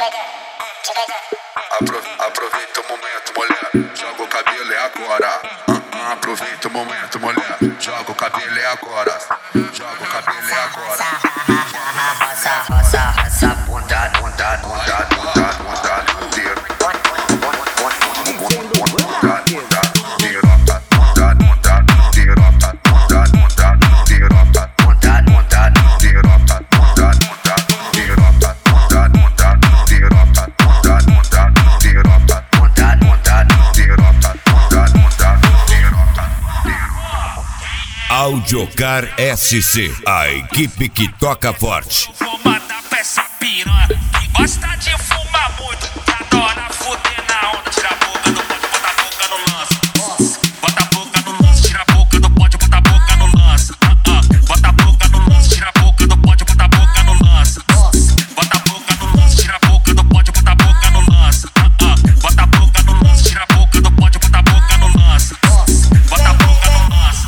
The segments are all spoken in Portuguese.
Aproveita o momento, mulher, joga o cabelo é agora. Aproveita o momento, mulher, joga o cabelo é agora. Joga o cabelo é agora. Roça, bunda inteira. Audiocar SC, a equipe que toca forte. Vou mandar pra essa piranha que gosta de fumar muito, que adora fuder na onda. Tira a boca do pote, bota a boca no lance. Bota a boca no lance, tira a boca do pote, bota a boca no lance. Bota a boca no lance, tira a boca do pote, bota a boca no lance. Bota a boca no lance, tira a boca do pote, bota a boca no lance. Bota a boca no lance, tira a boca do pote, bota a boca no lance. Bota a boca no lance.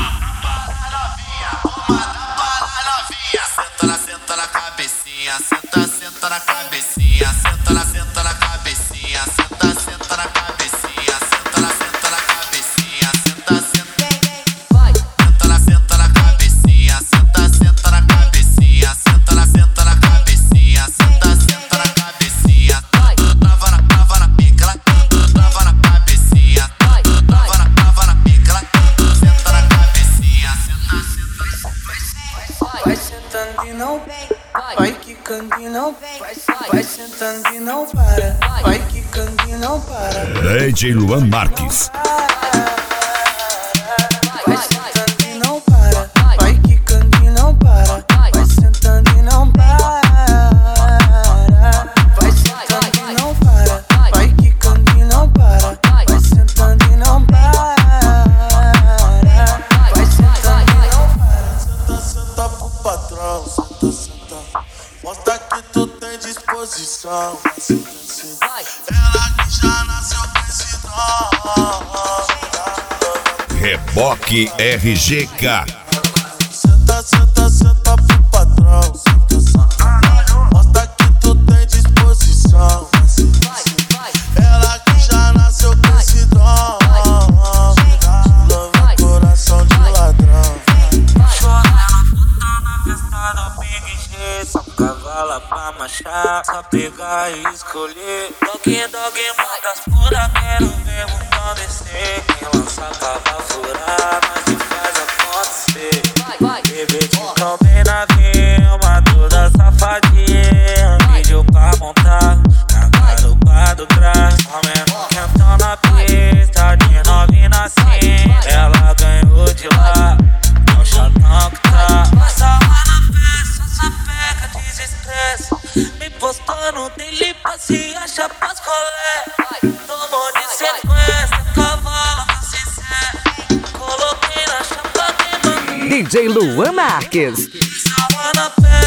Senta na cabecinha, senta na cabecinha, senta na cabecinha, senta na cabecinha, senta na cabecinha, senta na cabecinha, senta na cabecinha, senta na cabecinha, senta na cabecinha, trava na pica, trava na cabecinha, trava na pica, senta na cabecinha, vai sentando e não vai quicando e não vai sentando e não para, vai quicando e não para. DJ Luan Marques. Vai sentando e não para, vai quicando e não para, vai sentando e não para. Vai sentando e não para, vai quicando e não para, vai sentando e não para. Vai sentando e não para. senta pro patrão, senta. Mostra que tu tem disposição. Ela que já nasceu com esse dom. Reboque RGK. Senta pro patrão. Mostra que tu tem disposição. Ela que já nasceu com esse dom. Lava o coração de ladrão. Só cavala pra marchar, só pegar e escolher. Dog manda as pura, quero ver o pão descer. Quem lança cava furar, mas te faz acontecer. Bebê de cão bem na rima, toda safadinha. Pediu pra montar na garupa do trás. Aumenta quentão na pista, de novinha assim. Ela ganhou de lá, é o chatão que tá. Passa lá na festa, essa pega desestresse. Me postou no dele pra se achar pras colé. Tomou de sequência, cavalo pra se ser. Coloquei na chapa queimando. DJ Luan Marques. Salva na festa.